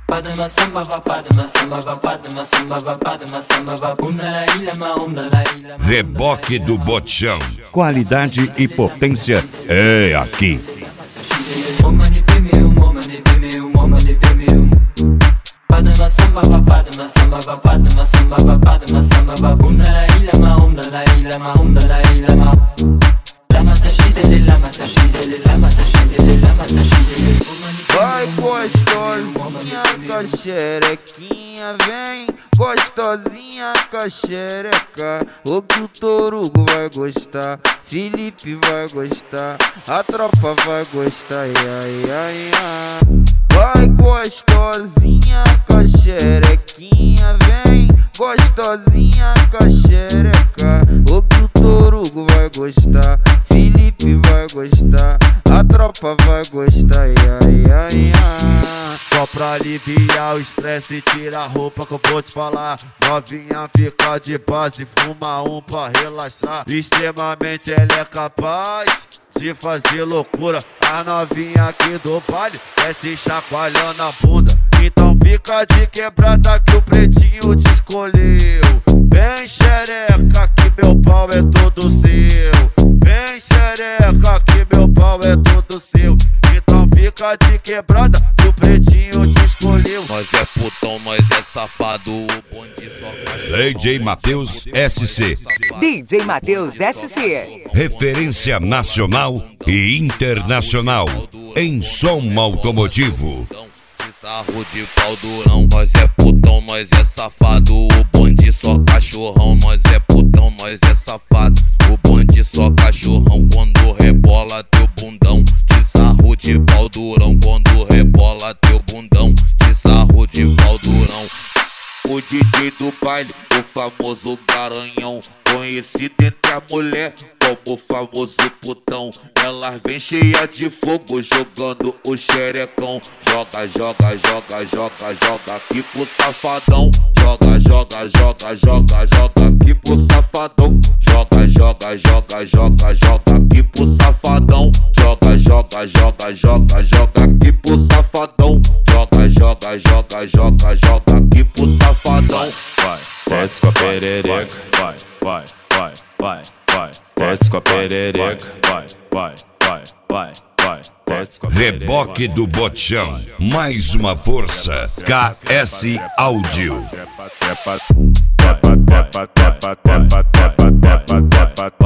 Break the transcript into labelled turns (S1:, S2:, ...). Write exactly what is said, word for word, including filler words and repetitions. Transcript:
S1: Padma samba va padma samba va padma samba va padma samba va um dalai lama um dalai lama.
S2: Reboque do Botchão. Qualidade e potência é aqui.
S1: Momani premium, momani premium, momani premium. Padma samba va padma samba va padma samba va padma samba va um dalai lama um dalai lama um dalai lama. Lama tashide lama tashide lama tashide lama tashide.
S3: Vai gostosinha com a xerequinha, vem gostosinha com a xereca. O que o Torugo vai gostar, Felipe vai gostar, a tropa vai gostar, ai, ai, ai. Vai gostosinha com a xerequinha, vem gostosinha com a xereca. O que o Torugo vai gostar, Felipe vai gostar, a tropa vai gostar, ai, ai, ai.
S4: Só pra aliviar o estresse e tirar a roupa que eu vou te falar. Novinha fica de base, fuma um pra relaxar. Extremamente ela é capaz de fazer loucura. A novinha aqui do baile desce chacoalhando a bunda. Então fica de quebrada que o pretinho te escolheu. Vem xereca que meu pau é todo seu. Vem xereca que meu pau é todo seu. Então fica de quebrada que o pretinho te escolheu.
S5: Nós é putão, nós é safado. O bonde só
S2: D J Matheus S C.
S6: D J Matheus S C.
S2: Referência nacional e internacional em som automotivo.
S5: Sarro de pau durão, nós é putão, nós é safado. O bonde só cachorrão, nós é putão, nós é safado. O bonde só cachorrão quando rebola teu bundão. De sarro de pau durão, quando rebola teu bundão. De sarro de pau durão. O D J do baile, o famoso garanhão, conhecido entre a mulher como o famoso putão. Elas vem cheia de fogo jogando o xerecão. Joga, joga, joga, joga, joga aqui pro safadão. Joga, joga, joga, joga, joga aqui pro safadão. Joga, joga, joga, joga, joga aqui pro safadão. Joga, joga, joga, joga, joga aqui pro safadão. Joga, joga, joga, joga, joga aqui pro safadão.
S7: Vai, desce com a perereca. Vai, vai, vai, vai, vai. Desce com a perereca. Vai, vai, vai, vai, vai. Desce com a perereca.
S2: Reboque do Botchão. Mais uma força. K S Áudio.
S7: Tepa, tepa, tepa, tepa, tepa, tepa, tepa, tepa, tepa,